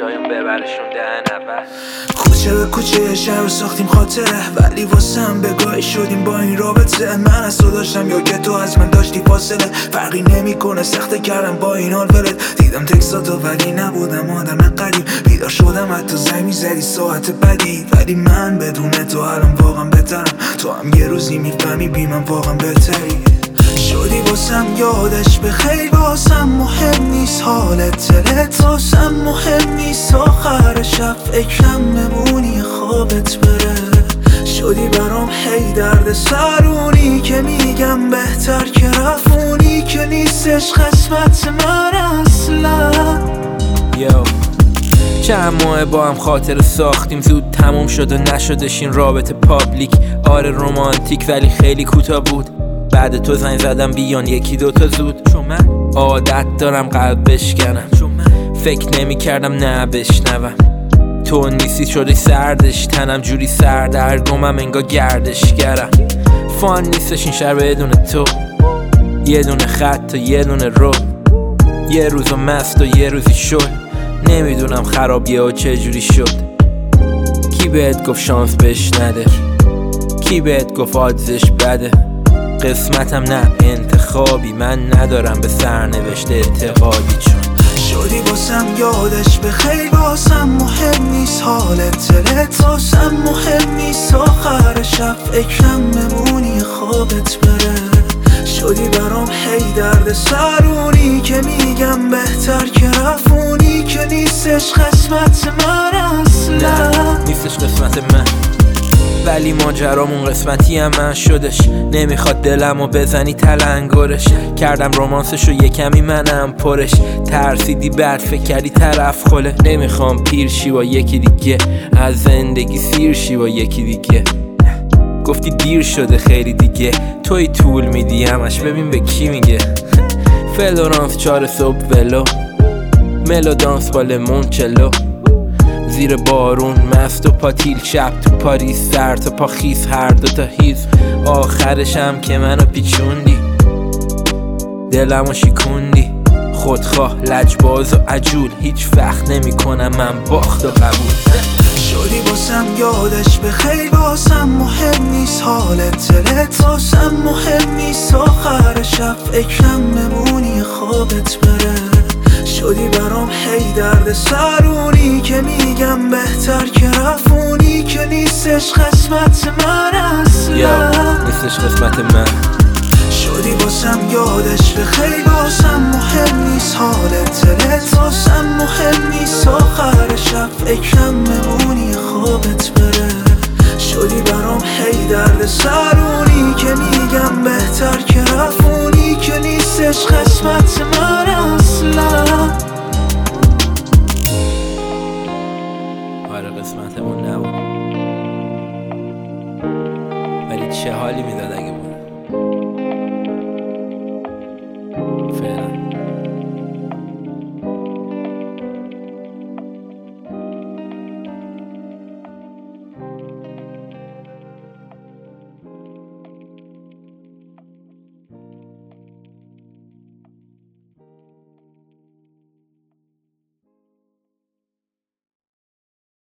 شایم ببرشون دهن اول. کوچه به کوچه شهر ساختیم خاطره، ولی واسم بگاهی شدیم با این رابطه. من از تو داشتم یا که تو از من داشتی فاصله، فرقی نمیکنه سخته کردم با این حال ولت. دیدم تکساتو ولی نبودم آدم قریب، بیدار شدم حتی زنگ میزدی ساعت بدی. ولی من بدون تو الان واقعا بهترم، تو هم یه روزی میفهمی بی من واقعا بهتری. شدی واسم یادش به خیر، واسم مهم نیست حالت دلت، واسم مهم نیست آخر شب فکرم بمونی خوابت بره. شدی برام هی درد سرونی که میگم بهتر که رفونی، که نیستش قسمت من اصلا. چند ماه با هم خاطر ساختیم، زود تموم شد و نشدش این رابطه پابلیک. آره رومانتیک ولی خیلی کوتاه بود، بعد تو زنگ زدم بیان یکی دوتا زود. چون من عادت دارم قلب بشکنم، چون من فکر نمی کردم نه بشنوم. تو نیستی شدی سردش، تنم جوری سردرگمم انگار گردشگرم. فان نیستش این شهر بدون تو، یه دونه خط و یه دونه رو، یه روزو مست و یه روزی شل. نمیدونم خرابیه و چه جوری شد. کی بهت گفت شانس بهش نده، کی بهت گفت آدزش بده. قسمتم نه انتخابی، من ندارم به سرنوشت اعتقادی. چون شدی واسم یادش به خیر، واسم مهم نیست حالت دلت، واسم مهم نیست آخر شب فکرم بمونی خوابت بره. شدی برام هی درد سرونی که میگم بهتر که رفونی، که نیستش قسمت من اصلا. نیستش قسمت من، ولی ماجرامون قسمتی هم من شدش. نمیخواد دلمو بزنی تلنگرش، کردم رومانسشو یه کمی منم پرش. ترسیدی بعد فکر کردی طرف خله. نمیخوام پیر شی با یکی دیگه، از زندگی سیر شی با یکی دیگه. گفتی دیر شده خیلی دیگه، توی طول میدی همش ببین به کی میگه. فلورانس 4 صبح ولو، ملودانس با لیمونچلو، زیر بارون مست و پاتیل، شب تو پاریس سر تا پا خیس، هر دوتا هیز. آخرشم که منو پیچوندی، دلمو شیکوندی. خودخواه لجباز و عجول، هیچ وقت نمی کنم من باخت و قبول. شدی واسم یادش به خیر، واسم مهم نیست حالت دلت، واسم مهم نیست آخر شب فکرم بمونی خوابت بره. شدی برام هی درد سرونی که میگم بهتر که رفونی، که نیستش قسمت من اصلا. نیستش قسمت من. شدی واسم یادش به خیر، واسم مهم نیست حالت دلت، واسم مهم نیست آخر شب فکرم بمونی خوابت بره. شدی برام هی درد سرونی که میگم بهتر که رفونی، که نیستش قسمت من اصلا.